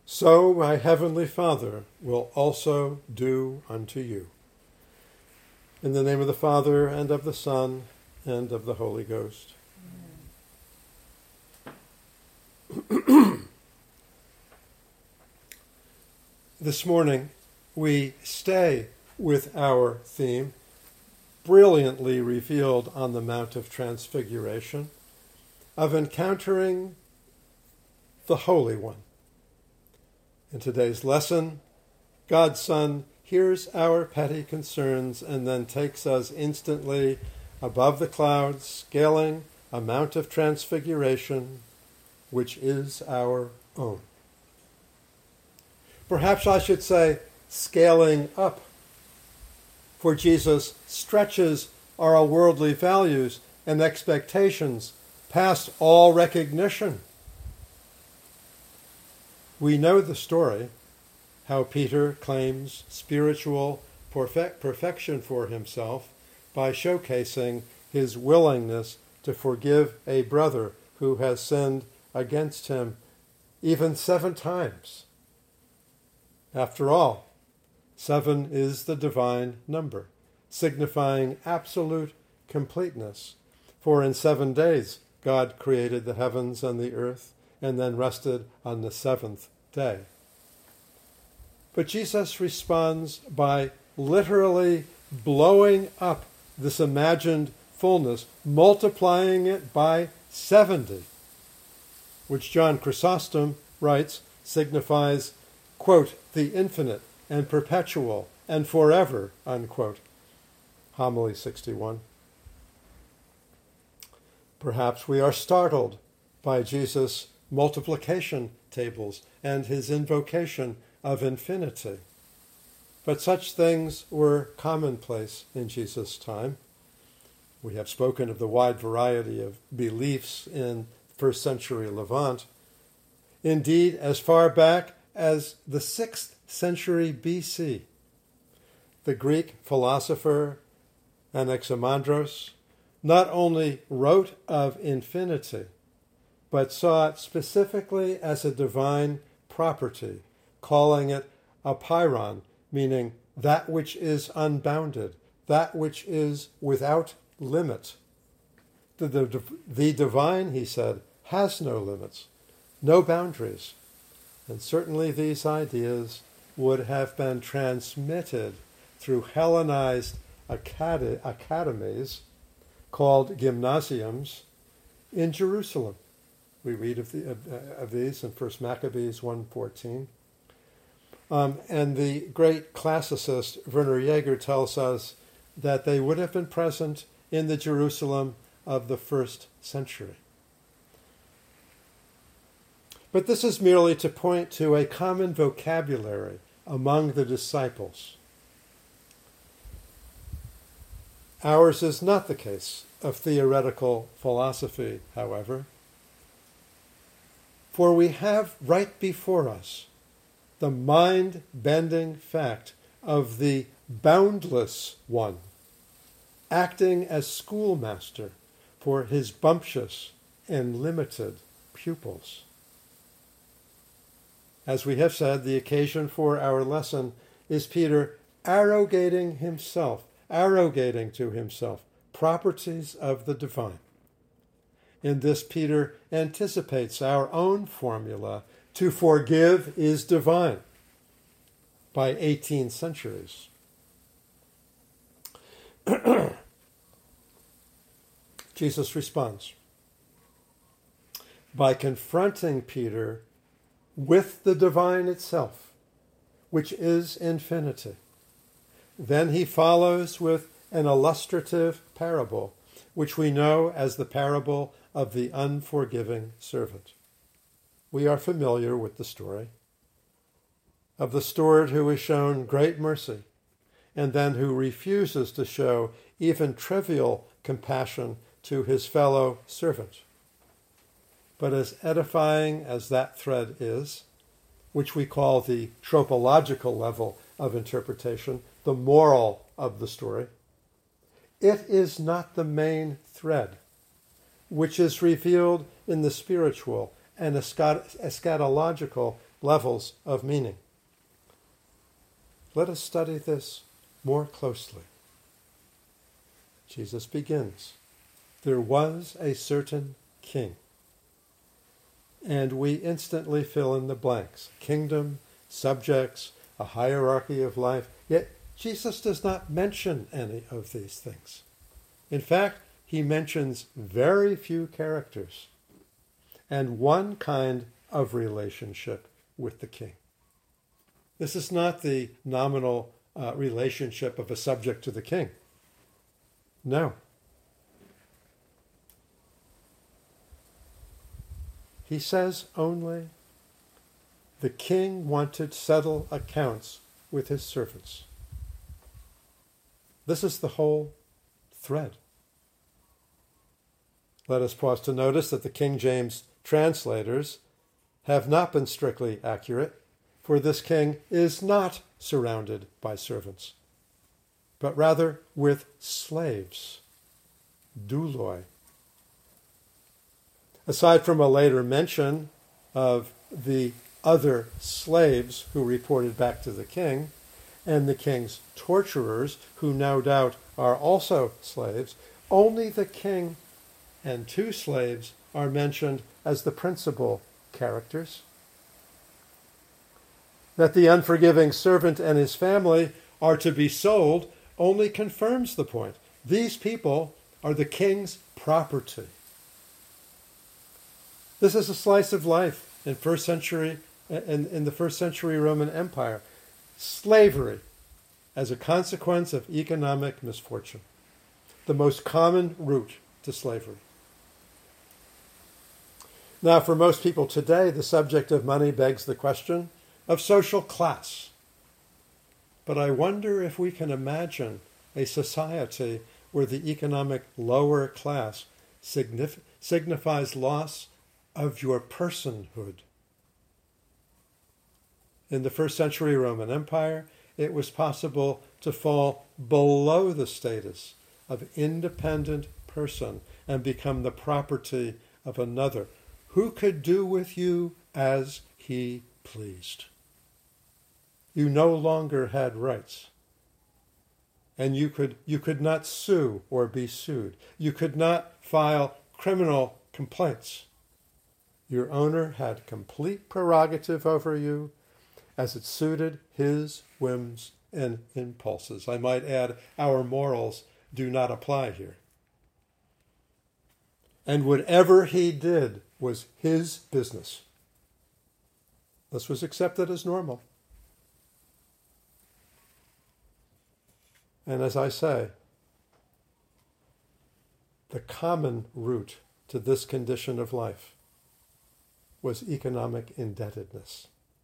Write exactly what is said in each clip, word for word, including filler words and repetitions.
so my heavenly Father will also do unto you. In the name of the Father, and of the Son, and of the Holy Ghost. This morning, we stay with our theme, brilliantly revealed on the Mount of Transfiguration, of encountering the Holy One. In today's lesson, God's Son hears our petty concerns and then takes us instantly above the clouds, scaling a Mount of Transfiguration, which is our own. Perhaps I should say, scaling up, for Jesus stretches our worldly values and expectations past all recognition. We know the story, how Peter claims spiritual perfect perfection for himself by showcasing his willingness to forgive a brother who has sinned against him even seven times. After all, seven is the divine number, signifying absolute completeness. For in seven days God created the heavens and the earth, and then rested on the seventh day. But Jesus responds by literally blowing up this imagined fullness, multiplying it by seventy, which John Chrysostom writes signifies, quote, the infinite and perpetual and forever, unquote. Homily sixty-one. Perhaps we are startled by Jesus' multiplication tables and his invocation of infinity. But such things were commonplace in Jesus' time. We have spoken of the wide variety of beliefs in first century Levant. Indeed, as far back as the sixth century B C, the Greek philosopher Anaximandros not only wrote of infinity, but saw it specifically as a divine property, calling it apeiron, meaning that which is unbounded, that which is without limit. The, the, the divine, he said, has no limits, no boundaries. And certainly these ideas would have been transmitted through Hellenized acad- academies called gymnasiums in Jerusalem. We read of, the, of, of these in First Maccabees one fourteen. Um, and the great classicist Werner Jaeger tells us that they would have been present in the Jerusalem of the first century. But this is merely to point to a common vocabulary among the disciples. Ours is not the case of theoretical philosophy, however, for we have right before us the mind-bending fact of the boundless one, acting as schoolmaster for his bumptious and limited pupils. As we have said, the occasion for our lesson is Peter arrogating himself, arrogating to himself properties of the divine. In this, Peter anticipates our own formula, to forgive is divine, by eighteen centuries. Jesus responds by confronting Peter with the divine itself, which is infinity. Then he follows with an illustrative parable, which we know as the parable of the unforgiving servant. We are familiar with the story of the steward who is shown great mercy and then who refuses to show even trivial compassion to his fellow servant. But as edifying as that thread is, which we call the tropological level of interpretation, the moral of the story, it is not the main thread, which is revealed in the spiritual and eschatological levels of meaning. Let us study this more closely. Jesus begins, "There was a certain king." And we instantly fill in the blanks. Kingdom, subjects, a hierarchy of life. Yet Jesus does not mention any of these things. In fact, he mentions very few characters and one kind of relationship with the king. This is not the nominal uh, relationship of a subject to the king. No. He says only, the king wanted to settle accounts with his servants. This is the whole thread. Let us pause to notice that the King James translators have not been strictly accurate, for this king is not surrounded by servants, but rather with slaves, douloi. Aside from a later mention of the other slaves who reported back to the king, and the king's torturers, who no doubt are also slaves, only the king and two slaves are mentioned as the principal characters. That the unforgiving servant and his family are to be sold only confirms the point. These people are the king's property. This is a slice of life in first century in, in the first century Roman Empire. Slavery as a consequence of economic misfortune. The most common route to slavery. Now, for most people today, the subject of money begs the question of social class. But I wonder if we can imagine a society where the economic lower class signif- signifies loss of your personhood. In the first century Roman Empire, it was possible to fall below the status of independent person and become the property of another, who could do with you as he pleased. You no longer had rights. And you could, you could not sue or be sued. You could not file criminal complaints. Your owner had complete prerogative over you as it suited his whims and impulses. I might add, our morals do not apply here. And whatever he did was his business. This was accepted as normal. And as I say, the common route to this condition of life was economic indebtedness.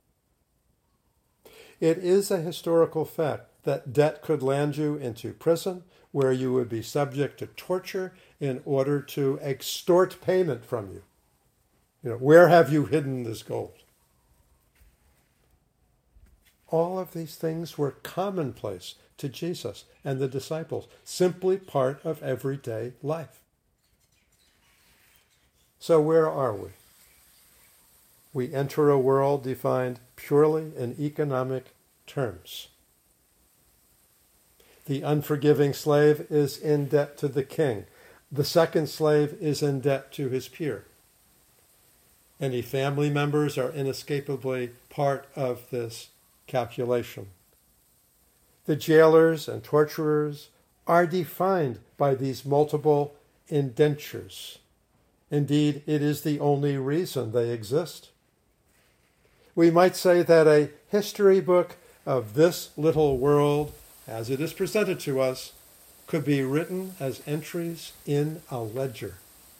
It is a historical fact that debt could land you into prison, where you would be subject to torture in order to extort payment from you. You know, where have you hidden this gold? All of these things were commonplace to Jesus and the disciples, simply part of everyday life. So where are we? We enter a world defined purely in economic terms. The unforgiving slave is in debt to the king. The second slave is in debt to his peer. Any family members are inescapably part of this calculation. The jailers and torturers are defined by these multiple indentures. Indeed, it is the only reason they exist. We might say that a history book of this little world, as it is presented to us, could be written as entries in a ledger.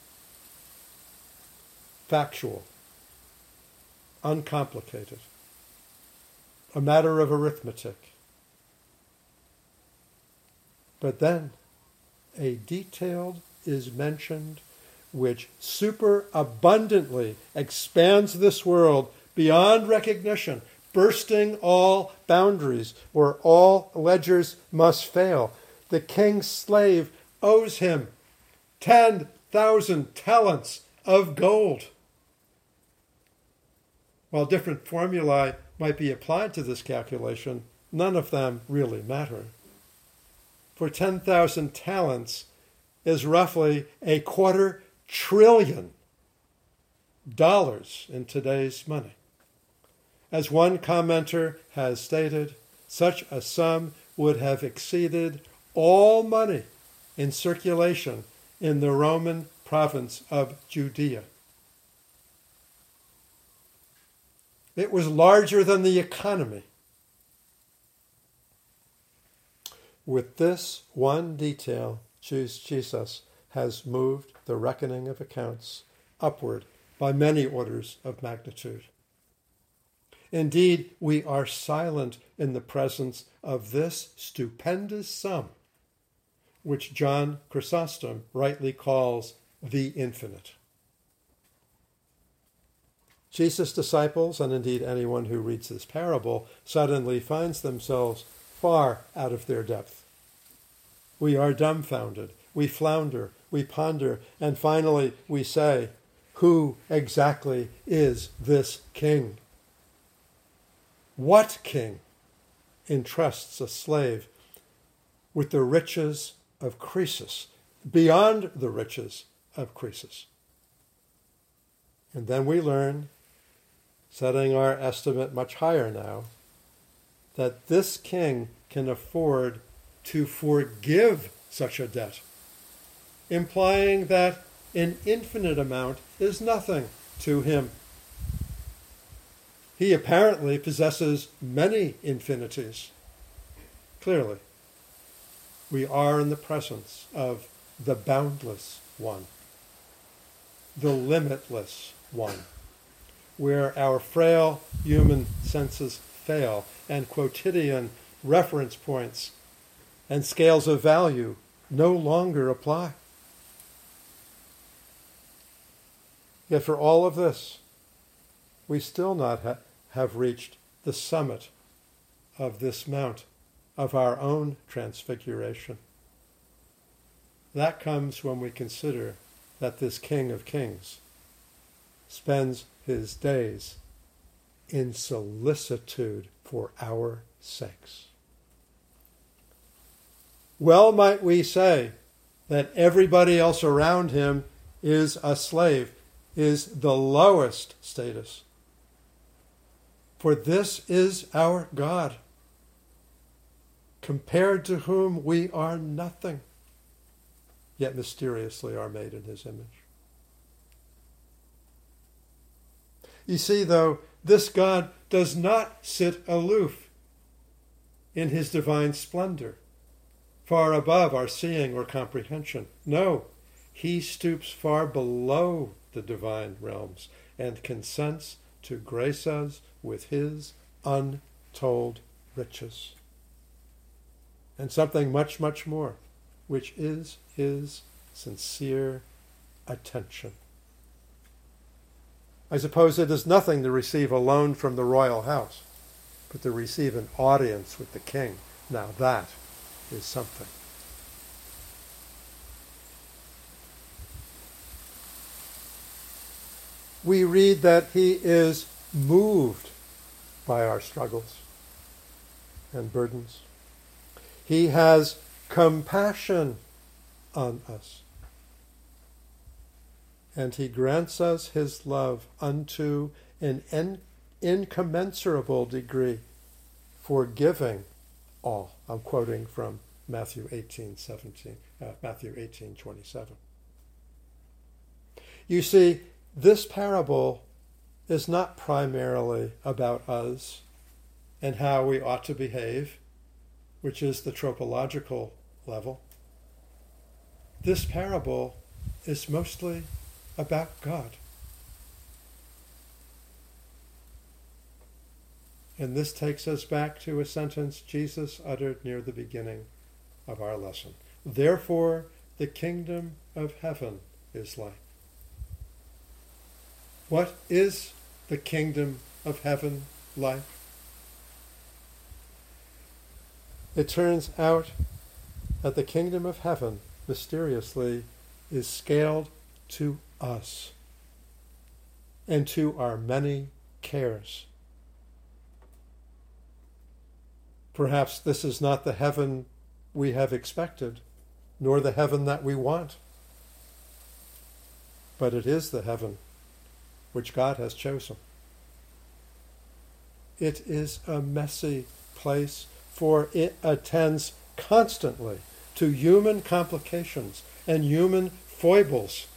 Factual, uncomplicated, a matter of arithmetic. But then a detail is mentioned which superabundantly expands this world beyond recognition, bursting all boundaries, where all ledgers must fail. The king's slave owes him ten thousand talents of gold. while different formulae might be applied to this calculation, none of them really matter. For ten thousand talents is roughly a quarter trillion dollars in today's money. As one commenter has stated, such a sum would have exceeded all money in circulation in the Roman province of Judea. It was larger than the economy. With this one detail, Jesus has moved the reckoning of accounts upward by many orders of magnitude. Indeed, we are silent in the presence of this stupendous sum, which John Chrysostom rightly calls the infinite. Jesus' disciples, and indeed anyone who reads this parable, suddenly finds themselves far out of their depth. We are dumbfounded, we flounder, we ponder, and finally we say, who exactly is this king? What king entrusts a slave with the riches of Croesus, beyond the riches of Croesus? And then we learn, setting our estimate much higher now, that this king can afford to forgive such a debt, implying that an infinite amount is nothing to him. He apparently possesses many infinities. Clearly, we are in the presence of the boundless one, the limitless one, where our frail human senses fail and quotidian reference points and scales of value no longer apply. Yet for all of this, we still not ha- have reached the summit of this mount of our own transfiguration. That comes when we consider that this King of Kings spends his days in solicitude for our sakes. Well might we say that everybody else around him is a slave, is the lowest status. For this is our God, compared to whom we are nothing, yet mysteriously are made in his image. You see, though, this God does not sit aloof in his divine splendor, far above our seeing or comprehension. No, he stoops far below the divine realms and consents to grace us with his untold riches. And something much, much more, which is his sincere attention. I suppose it is nothing to receive a loan from the royal house, but to receive an audience with the king, now that is something. We read that he is moved by our struggles and burdens. He has compassion on us. And he grants us his love unto an in- incommensurable degree, forgiving all. I'm quoting from Matthew eighteen seventeen, uh, Matthew eighteen twenty-seven. You see, this parable is not primarily about us and how we ought to behave, which is the tropological level. This parable is mostly about God. And this takes us back to a sentence Jesus uttered near the beginning of our lesson. Therefore, the kingdom of heaven is like. What is the kingdom of heaven like? It turns out that the kingdom of heaven, mysteriously, is scaled to us and to our many cares. Perhaps this is not the heaven we have expected, nor the heaven that we want, but it is the heaven which God has chosen. It is a messy place, for it attends constantly to human complications and human foibles.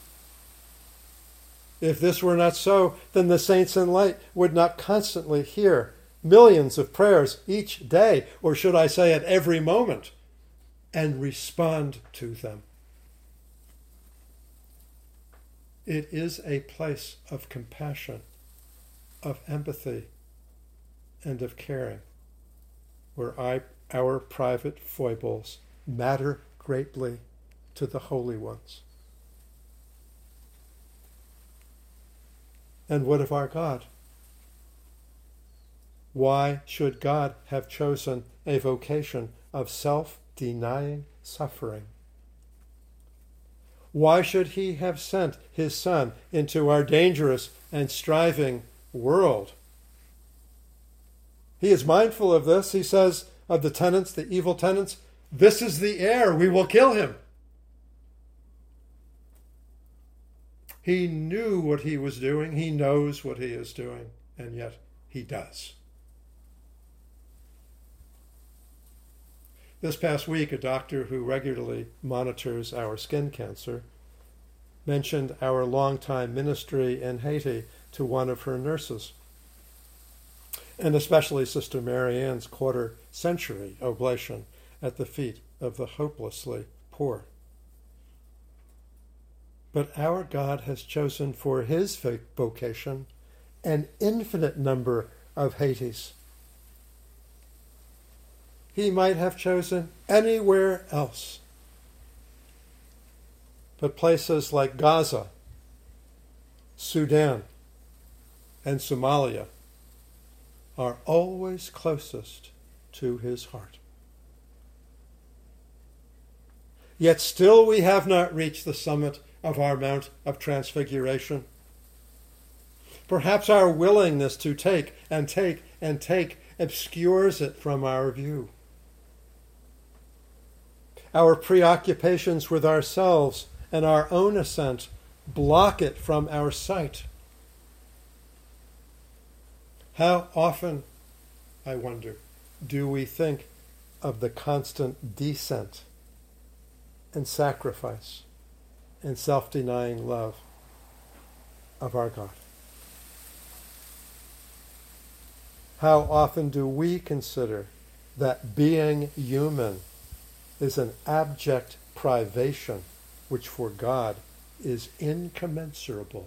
If this were not so, then the saints in light would not constantly hear millions of prayers each day, or should I say at every moment, and respond to them. It is a place of compassion, of empathy, and of caring, where I, our private foibles matter greatly to the holy ones. And what of our God? Why should God have chosen a vocation of self-denying suffering? Why should he have sent his Son into our dangerous and striving world? He is mindful of this. He says of the tenants, the evil tenants, "This is the heir, we will kill him." He knew what he was doing. He knows what he is doing, and yet he does. This past week, a doctor who regularly monitors our skin cancer mentioned our longtime ministry in Haiti to one of her nurses, and especially Sister Marianne's quarter-century oblation at the feet of the hopelessly poor. But our God has chosen for his vocation an infinite number of Haitis. He might have chosen anywhere else. But places like Gaza, Sudan, and Somalia are always closest to his heart. Yet still we have not reached the summit of our Mount of Transfiguration. Perhaps our willingness to take and take and take obscures it from our view. Our preoccupations with ourselves and our own ascent block it from our sight. How often, I wonder, do we think of the constant descent and sacrifice and self-denying love of our God? How often do we consider that being human is an abject privation which for God is incommensurable?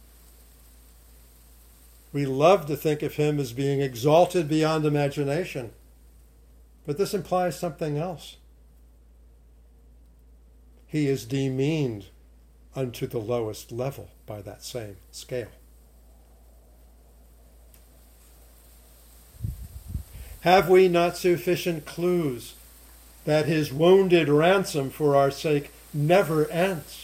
We love to think of him as being exalted beyond imagination, but this implies something else. He is demeaned unto the lowest level by that same scale. Have we not sufficient clues that his wounded ransom for our sake never ends?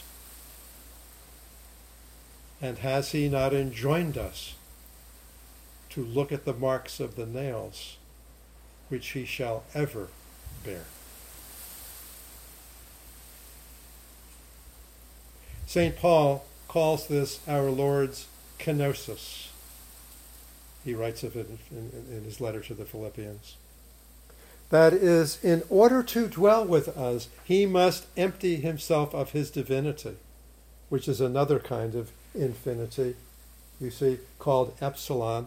And has he not enjoined us to look at the marks of the nails, which he shall ever bear? Saint Paul calls this our Lord's kenosis. He writes of it in, in, in his letter to the Philippians. That is, in order to dwell with us, he must empty himself of his divinity, which is another kind of infinity, you see, called epsilon.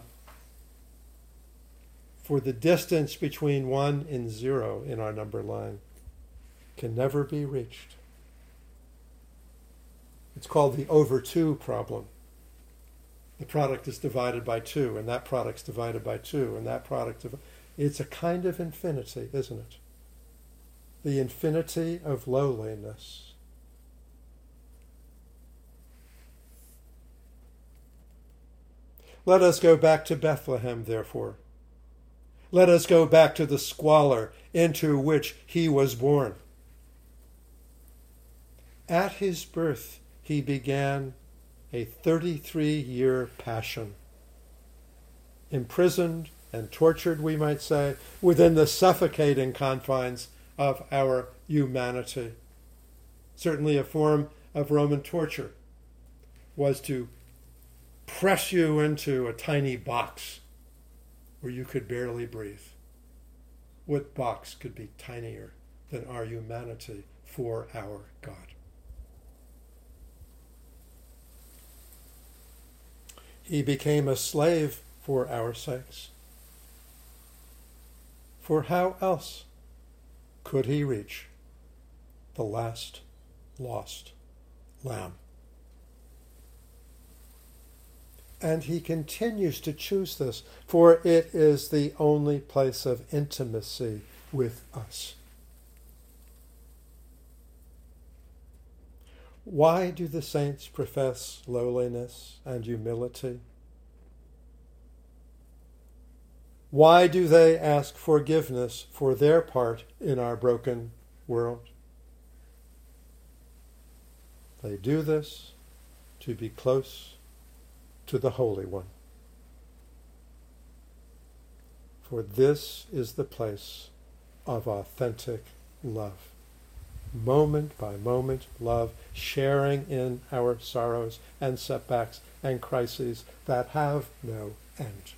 For the distance between one and zero in our number line can never be reached. It's called the over two problem. The product is divided by two, and that product's divided by two, and that product... Div- it's a kind of infinity, isn't it? The infinity of lowliness. Let us go back to Bethlehem, therefore. Let us go back to the squalor into which he was born. At his birth, he began a thirty-three year passion, imprisoned and tortured, we might say, within the suffocating confines of our humanity. Certainly a form of Roman torture was to press you into a tiny box where you could barely breathe. What box could be tinier than our humanity for our God? He became a slave for our sakes. For how else could he reach the last lost lamb? And he continues to choose this, for it is the only place of intimacy with us. Why do the saints profess lowliness and humility? Why do they ask forgiveness for their part in our broken world? They do this to be close to the Holy One. For this is the place of authentic love. Moment by moment love, sharing in our sorrows and setbacks and crises that have no end.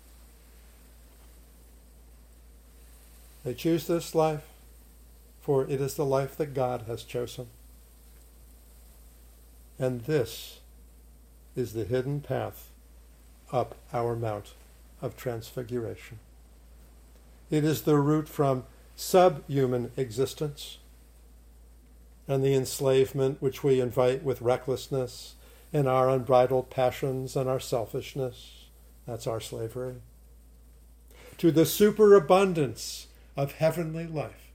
They choose this life, for it is the life that God has chosen. And this is the hidden path up our Mount of Transfiguration. It is the route from subhuman existence and the enslavement which we invite with recklessness and our unbridled passions and our selfishness. That's our slavery. To the superabundance of heavenly life.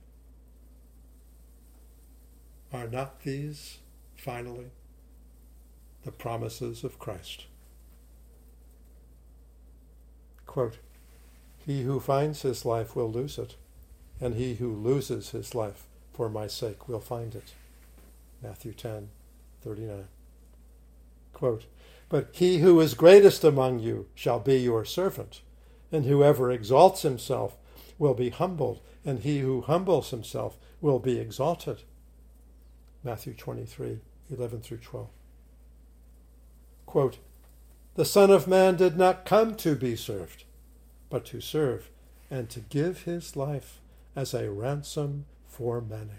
Are not these, finally, the promises of Christ? Quote, "He who finds his life will lose it, and he who loses his life for my sake will find it." Matthew ten, thirty-nine. Quote, "But he who is greatest among you shall be your servant, and whoever exalts himself will be humbled, and he who humbles himself will be exalted." Matthew twenty-three, eleven through twelve. Quote, "The Son of Man did not come to be served, but to serve, and to give his life as a ransom for many."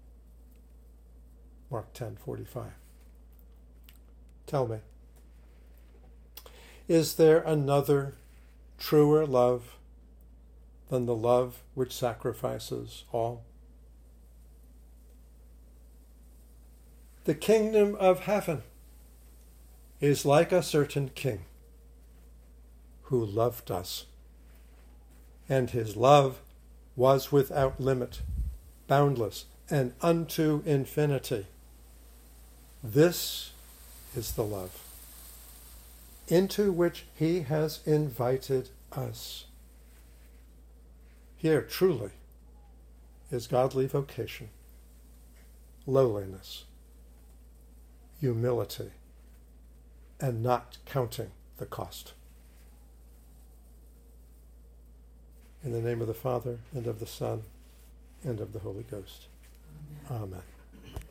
Mark ten, forty-five. Tell me, is there another truer love than the love which sacrifices all? The kingdom of heaven is like a certain king who loved us, and his love was without limit, boundless, and unto infinity. This is the love into which he has invited us. Here, truly, is godly vocation, lowliness, humility, and not counting the cost. In the name of the Father, and of the Son, and of the Holy Ghost. Amen. Amen.